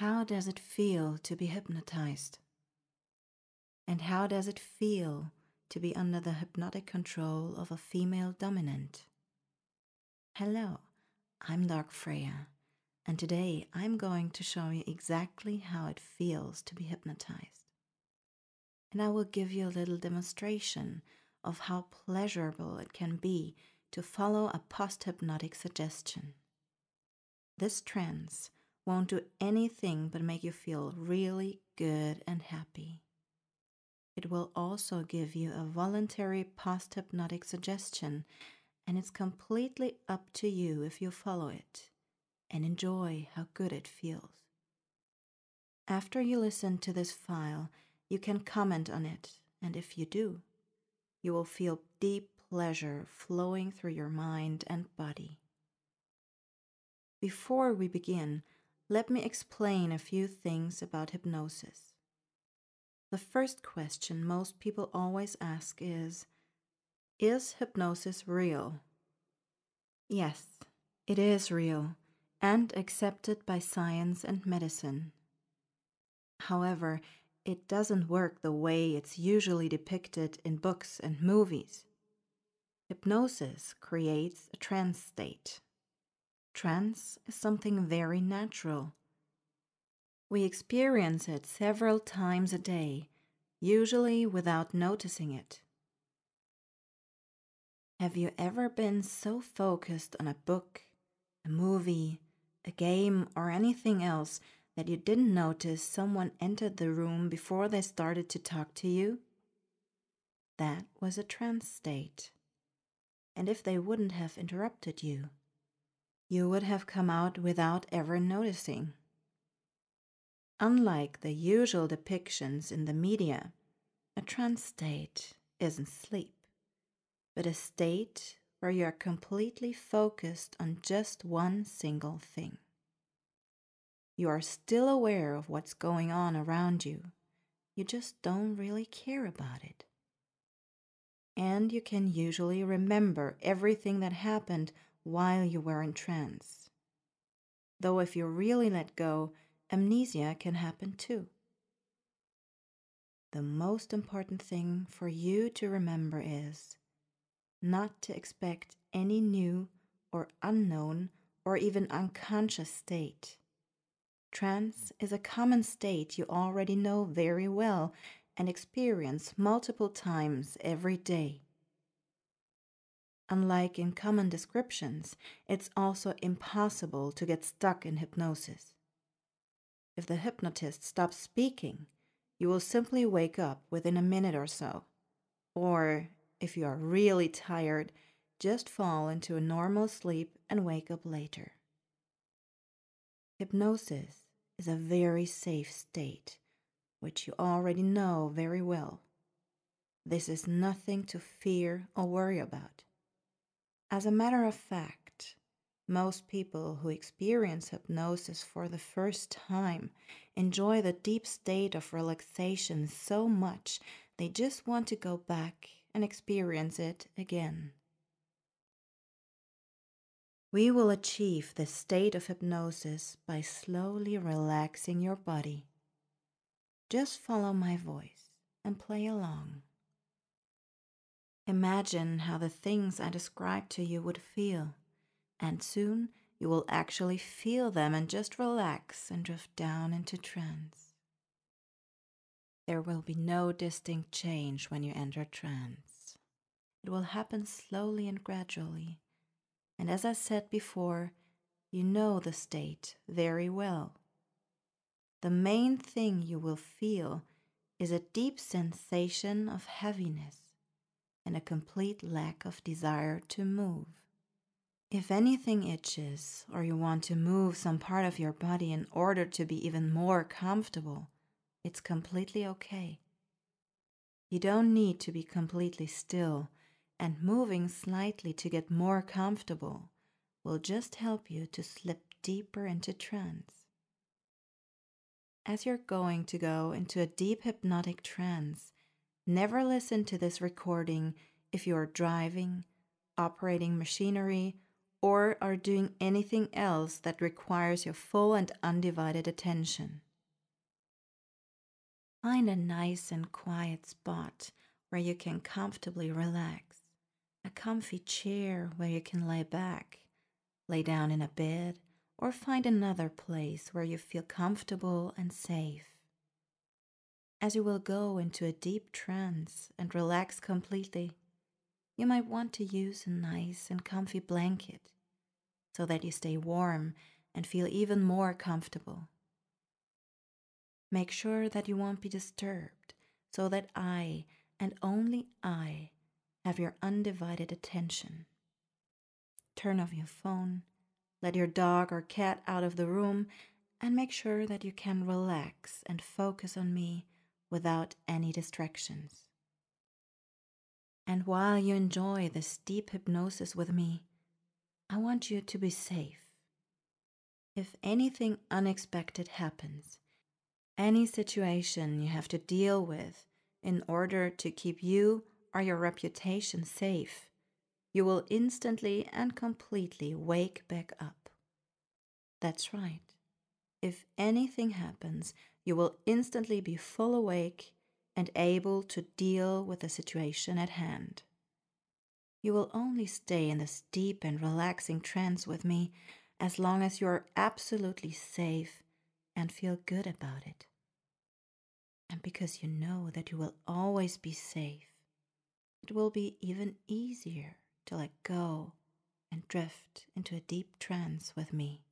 How does it feel to be hypnotized? And how does it feel to be under the hypnotic control of a female dominant? Hello, I'm Dark Freya, and today I'm going to show you exactly how it feels to be hypnotized. And I will give you a little demonstration of how pleasurable it can be to follow a post-hypnotic suggestion. This trance won't do anything but make you feel really good and happy. It will also give you a voluntary post-hypnotic suggestion, and it's completely up to you if you follow it and enjoy how good it feels. After you listen to this file, you can comment on it, and if you do, you will feel deep pleasure flowing through your mind and body. Before we begin, let me explain a few things about hypnosis. The first question most people always ask is hypnosis real? Yes, it is real and accepted by science and medicine. However, it doesn't work the way it's usually depicted in books and movies. Hypnosis creates a trance state. Trance is something very natural. We experience it several times a day, usually without noticing it. Have you ever been so focused on a book, a movie, a game, or anything else that you didn't notice someone entered the room before they started to talk to you? That was a trance state. And if they wouldn't have interrupted you, you would have come out without ever noticing. Unlike the usual depictions in the media, a trance state isn't sleep, but a state where you are completely focused on just one single thing. You are still aware of what's going on around you. You just don't really care about it. And you can usually remember everything that happened while you were in trance. Though if you really let go, amnesia can happen too. The most important thing for you to remember is not to expect any new or unknown or even unconscious state. Trance is a common state you already know very well and experience multiple times every day. Unlike in common descriptions, it's also impossible to get stuck in hypnosis. If the hypnotist stops speaking, you will simply wake up within a minute or so. Or, if you are really tired, just fall into a normal sleep and wake up later. Hypnosis is a very safe state, which you already know very well. This is nothing to fear or worry about. As a matter of fact, most people who experience hypnosis for the first time enjoy the deep state of relaxation so much they just want to go back and experience it again. We will achieve this state of hypnosis by slowly relaxing your body. Just follow my voice and play along. Imagine how the things I describe to you would feel, and soon you will actually feel them and just relax and drift down into trance. There will be no distinct change when you enter trance. It will happen slowly and gradually. And as I said before, you know the state very well. The main thing you will feel is a deep sensation of heaviness and a complete lack of desire to move. If anything itches or you want to move some part of your body in order to be even more comfortable, it's completely okay. You don't need to be completely still, and moving slightly to get more comfortable will just help you to slip deeper into trance. As you're going to go into a deep hypnotic trance, never listen to this recording if you are driving, operating machinery, or are doing anything else that requires your full and undivided attention. Find a nice and quiet spot where you can comfortably relax, a comfy chair where you can lay back, lay down in a bed, or find another place where you feel comfortable and safe. As you will go into a deep trance and relax completely, you might want to use a nice and comfy blanket so that you stay warm and feel even more comfortable. Make sure that you won't be disturbed so that I, and only I, have your undivided attention. Turn off your phone, let your dog or cat out of the room, and make sure that you can relax and focus on me without any distractions. And while you enjoy this deep hypnosis with me, I want you to be safe. If anything unexpected happens, any situation you have to deal with in order to keep you or your reputation safe, you will instantly and completely wake back up. That's right. If anything happens, you will instantly be full awake and able to deal with the situation at hand. You will only stay in this deep and relaxing trance with me as long as you are absolutely safe and feel good about it. And because you know that you will always be safe, it will be even easier to let go and drift into a deep trance with me.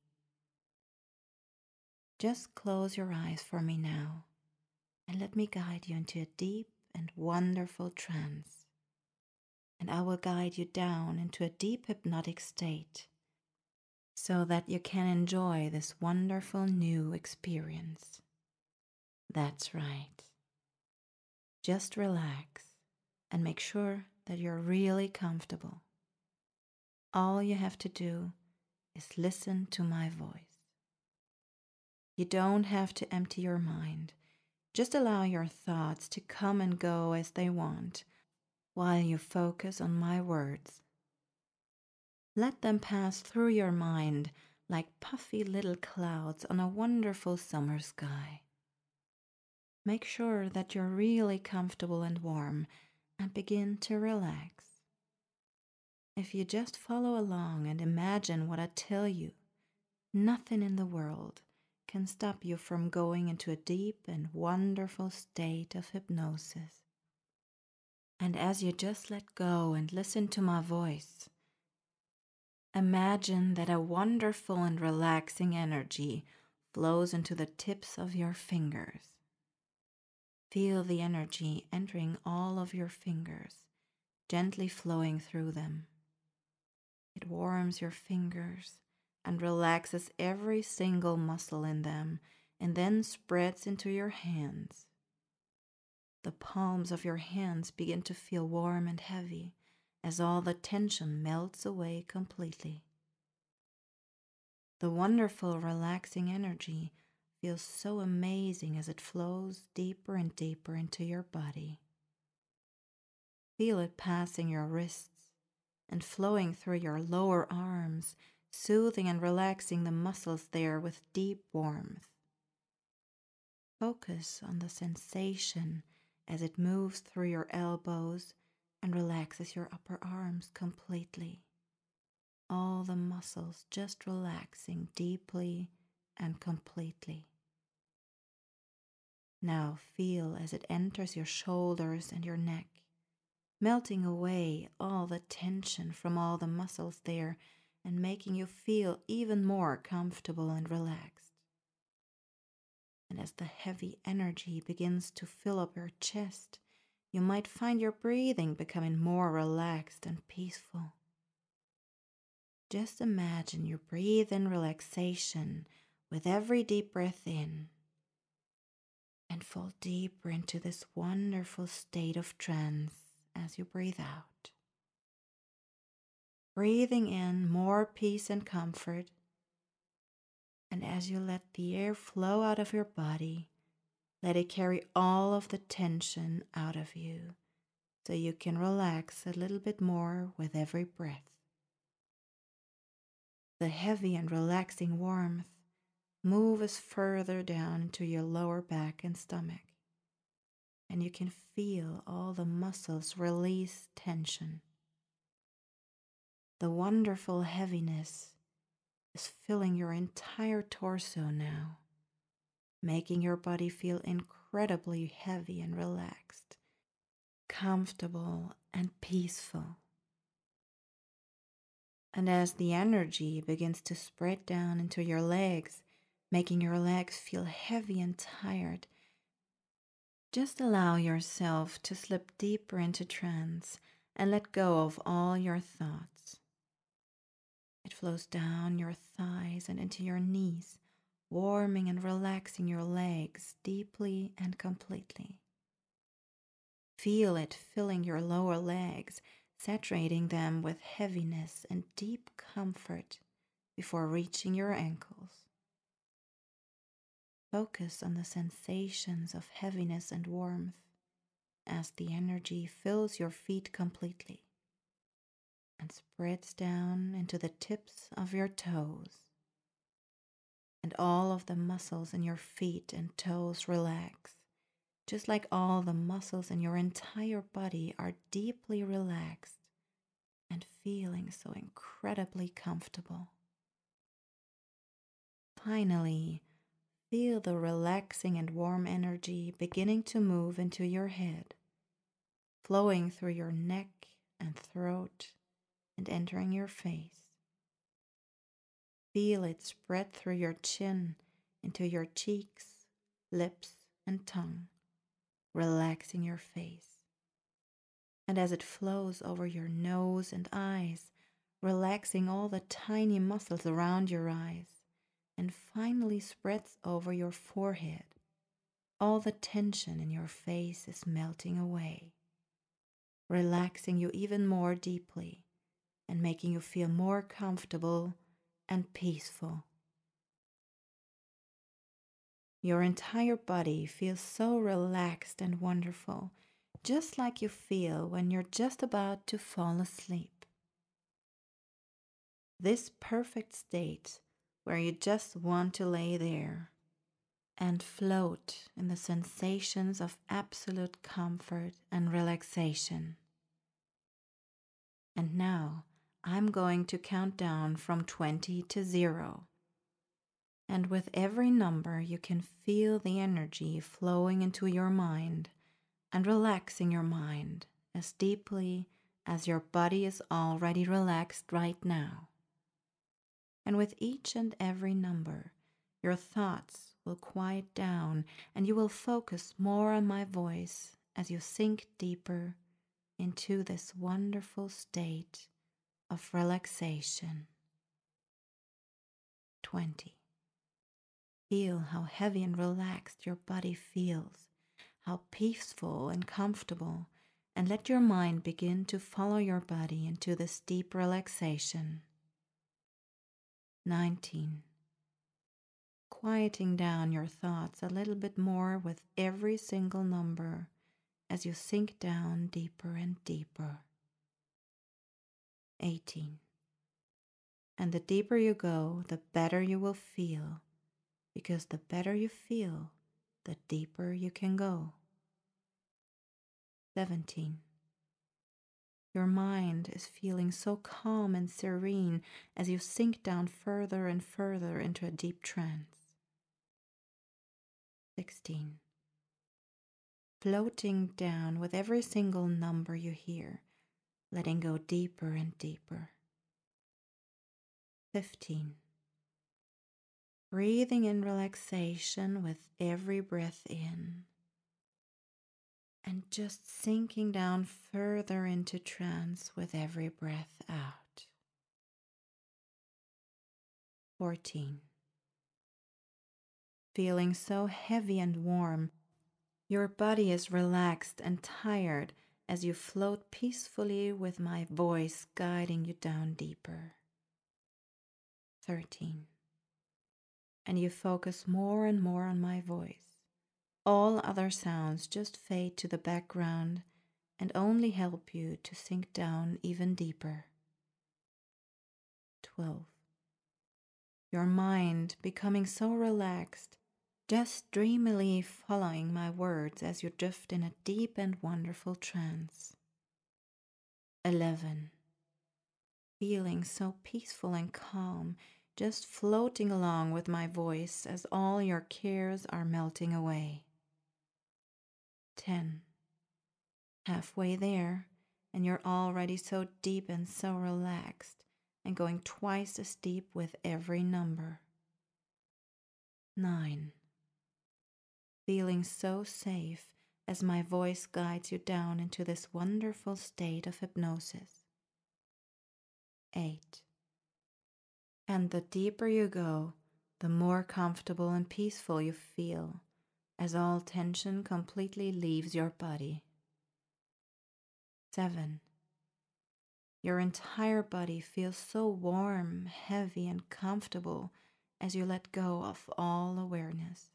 Just close your eyes for me now and let me guide you into a deep and wonderful trance. And I will guide you down into a deep hypnotic state so that you can enjoy this wonderful new experience. That's right. Just relax and make sure that you're really comfortable. All you have to do is listen to my voice. You don't have to empty your mind. Just allow your thoughts to come and go as they want while you focus on my words. Let them pass through your mind like puffy little clouds on a wonderful summer sky. Make sure that you're really comfortable and warm and begin to relax. If you just follow along and imagine what I tell you, nothing in the world can stop you from going into a deep and wonderful state of hypnosis. And as you just let go and listen to my voice, imagine that a wonderful and relaxing energy flows into the tips of your fingers. Feel the energy entering all of your fingers, gently flowing through them. It warms your fingers and relaxes every single muscle in them and then spreads into your hands. The palms of your hands begin to feel warm and heavy as all the tension melts away completely. The wonderful, relaxing energy feels so amazing as it flows deeper and deeper into your body. Feel it passing your wrists and flowing through your lower arms, soothing and relaxing the muscles there with deep warmth. Focus on the sensation as it moves through your elbows and relaxes your upper arms completely. All the muscles just relaxing deeply and completely. Now feel as it enters your shoulders and your neck, melting away all the tension from all the muscles there and making you feel even more comfortable and relaxed. And as the heavy energy begins to fill up your chest, you might find your breathing becoming more relaxed and peaceful. Just imagine you breathe in relaxation with every deep breath in and fall deeper into this wonderful state of trance as you breathe out. Breathing in more peace and comfort, and as you let the air flow out of your body, let it carry all of the tension out of you so you can relax a little bit more with every breath. The heavy and relaxing warmth moves further down into your lower back and stomach, and you can feel all the muscles release tension. The wonderful heaviness is filling your entire torso now, making your body feel incredibly heavy and relaxed, comfortable and peaceful. And as the energy begins to spread down into your legs, making your legs feel heavy and tired, just allow yourself to slip deeper into trance and let go of all your thoughts. It flows down your thighs and into your knees, warming and relaxing your legs deeply and completely. Feel it filling your lower legs, saturating them with heaviness and deep comfort before reaching your ankles. Focus on the sensations of heaviness and warmth as the energy fills your feet completely and spreads down into the tips of your toes. And all of the muscles in your feet and toes relax, just like all the muscles in your entire body are deeply relaxed and feeling so incredibly comfortable. Finally, feel the relaxing and warm energy beginning to move into your head, flowing through your neck and throat and entering your face. Feel it spread through your chin into your cheeks, lips, and tongue, relaxing your face. And as it flows over your nose and eyes, relaxing all the tiny muscles around your eyes, and finally spreads over your forehead, all the tension in your face is melting away, relaxing you even more deeply and making you feel more comfortable and peaceful. Your entire body feels so relaxed and wonderful, just like you feel when you're just about to fall asleep. This perfect state where you just want to lay there and float in the sensations of absolute comfort and relaxation. And now I'm going to count down from 20 to 0. And with every number, you can feel the energy flowing into your mind and relaxing your mind as deeply as your body is already relaxed right now. And with each and every number, your thoughts will quiet down and you will focus more on my voice as you sink deeper into this wonderful state of relaxation. 20. Feel how heavy and relaxed your body feels, how peaceful and comfortable, and let your mind begin to follow your body into this deep relaxation. 19. Quieting down your thoughts a little bit more with every single number as you sink down deeper and deeper. 18. And the deeper you go, the better you will feel, because the better you feel, the deeper you can go. 17. Your mind is feeling so calm and serene as you sink down further and further into a deep trance. 16. Floating down with every single number you hear, letting go deeper and deeper. 15. Breathing in relaxation with every breath in, and just sinking down further into trance with every breath out. 14. Feeling so heavy and warm, your body is relaxed and tired as you float peacefully with my voice guiding you down deeper. 13. And you focus more and more on my voice. All other sounds just fade to the background and only help you to sink down even deeper. 12. your mind becoming so relaxed, just dreamily following my words as you drift in a deep and wonderful trance. 11. Feeling so peaceful and calm, just floating along with my voice as all your cares are melting away. 10. Halfway there, and you're already so deep and so relaxed, and going twice as deep with every number. 9. Feeling so safe as my voice guides you down into this wonderful state of hypnosis. 8. And the deeper you go, the more comfortable and peaceful you feel, as all tension completely leaves your body. 7. Your entire body feels so warm, heavy, and comfortable as you let go of all awareness.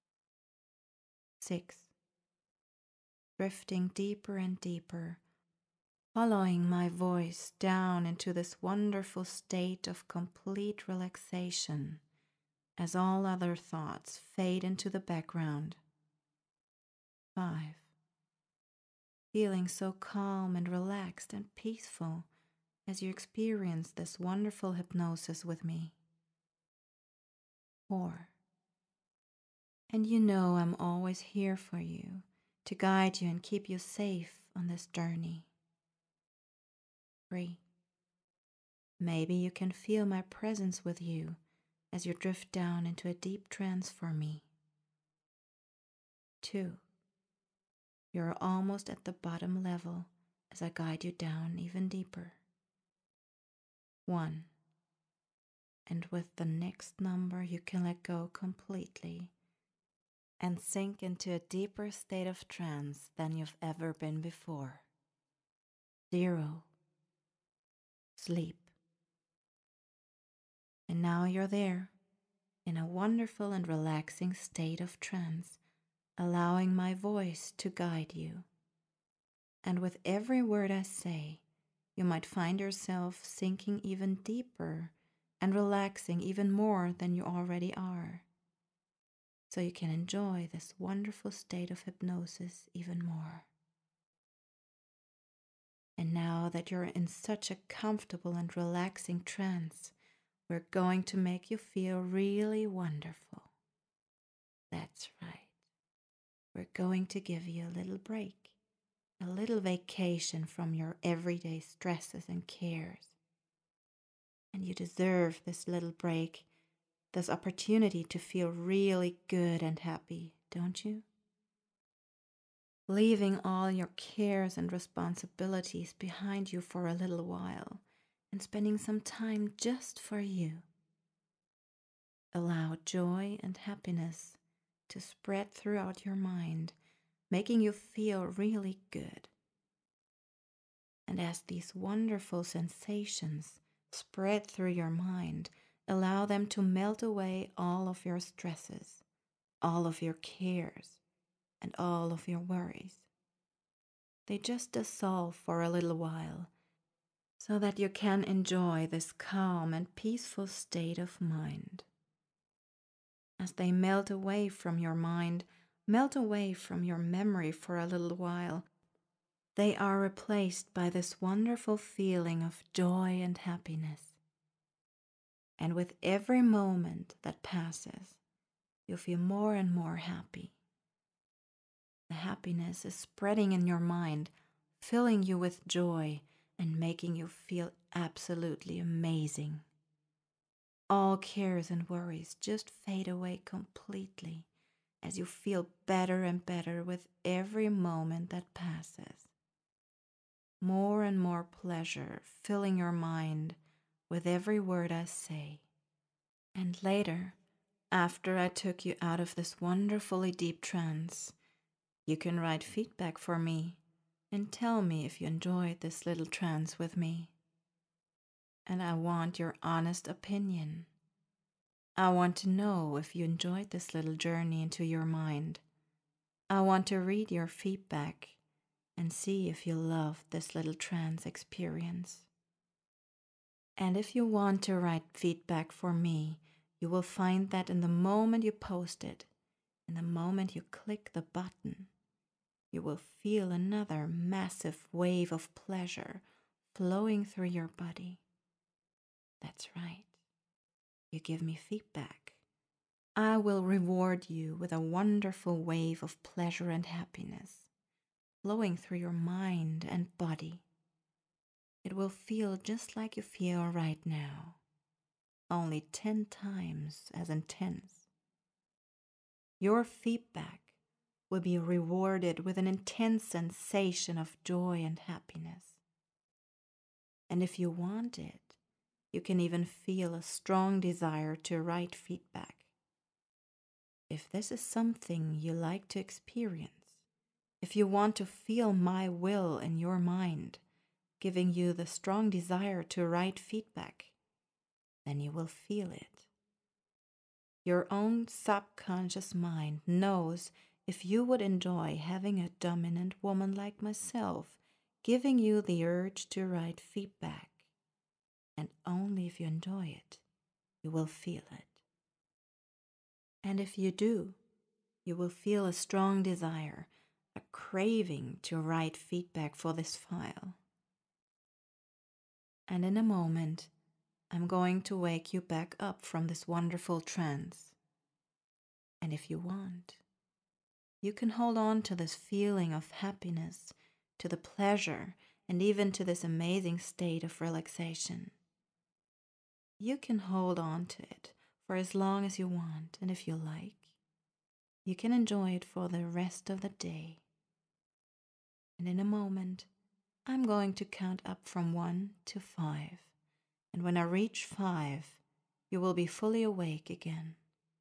6. Drifting deeper and deeper, following my voice down into this wonderful state of complete relaxation as all other thoughts fade into the background. 5. Feeling so calm and relaxed and peaceful as you experience this wonderful hypnosis with me. 4. And you know I'm always here for you to guide you and keep you safe on this journey. 3. Maybe you can feel my presence with you as you drift down into a deep trance for me. 2. You're almost at the bottom level as I guide you down even deeper. 1. And with the next number you can let go completely and sink into a deeper state of trance than you've ever been before. 0. Sleep. And now you're there, in a wonderful and relaxing state of trance, allowing my voice to guide you. And with every word I say, you might find yourself sinking even deeper and relaxing even more than you already are, so you can enjoy this wonderful state of hypnosis even more. And now that you're in such a comfortable and relaxing trance, we're going to make you feel really wonderful. That's right. We're going to give you a little break, a little vacation from your everyday stresses and cares. And you deserve this little break, this opportunity to feel really good and happy, don't you? Leaving all your cares and responsibilities behind you for a little while and spending some time just for you. Allow joy and happiness to spread throughout your mind, making you feel really good. And as these wonderful sensations spread through your mind, allow them to melt away all of your stresses, all of your cares, and all of your worries. They just dissolve for a little while, so that you can enjoy this calm and peaceful state of mind. As they melt away from your mind, melt away from your memory for a little while, they are replaced by this wonderful feeling of joy and happiness. And with every moment that passes, you feel more and more happy. The happiness is spreading in your mind, filling you with joy and making you feel absolutely amazing. All cares and worries just fade away completely as you feel better and better with every moment that passes. More and more pleasure filling your mind with every word I say. And later, after I took you out of this wonderfully deep trance, you can write feedback for me and tell me if you enjoyed this little trance with me. And I want your honest opinion. I want to know if you enjoyed this little journey into your mind. I want to read your feedback and see if you loved this little trance experience. And if you want to write feedback for me, you will find that in the moment you post it, in the moment you click the button, you will feel another massive wave of pleasure flowing through your body. That's right. You give me feedback. I will reward you with a wonderful wave of pleasure and happiness flowing through your mind and body. It will feel just like you feel right now, only 10 times as intense. Your feedback will be rewarded with an intense sensation of joy and happiness. And if you want it, you can even feel a strong desire to write feedback. If this is something you like to experience, if you want to feel my will in your mind, giving you the strong desire to write feedback, then you will feel it. Your own subconscious mind knows if you would enjoy having a dominant woman like myself giving you the urge to write feedback. And only if you enjoy it, you will feel it. And if you do, you will feel a strong desire, a craving to write feedback for this file. And in a moment, I'm going to wake you back up from this wonderful trance. And if you want, you can hold on to this feeling of happiness, to the pleasure, and even to this amazing state of relaxation. You can hold on to it for as long as you want, and if you like, you can enjoy it for the rest of the day. And in a moment, I'm going to count up from 1 to 5. And when I reach 5, you will be fully awake again.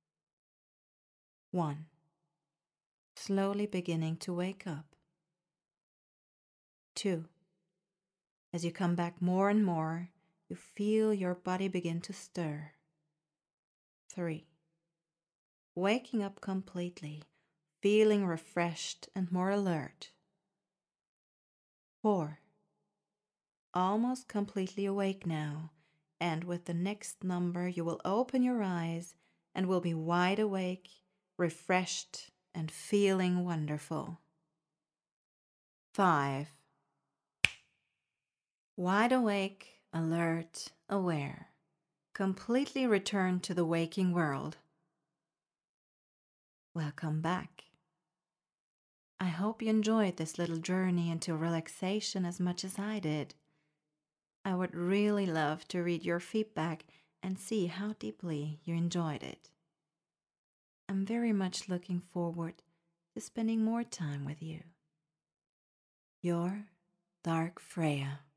1. Slowly beginning to wake up. 2. As you come back more and more, you feel your body begin to stir. 3. Waking up completely, feeling refreshed and more alert. 4. Almost completely awake now, and with the next number you will open your eyes and will be wide awake, refreshed, and feeling wonderful. 5. Wide awake, alert, aware, completely returned to the waking world. Welcome back. I hope you enjoyed this little journey into relaxation as much as I did. I would really love to read your feedback and see how deeply you enjoyed it. I'm very much looking forward to spending more time with you. Your Dark Freya.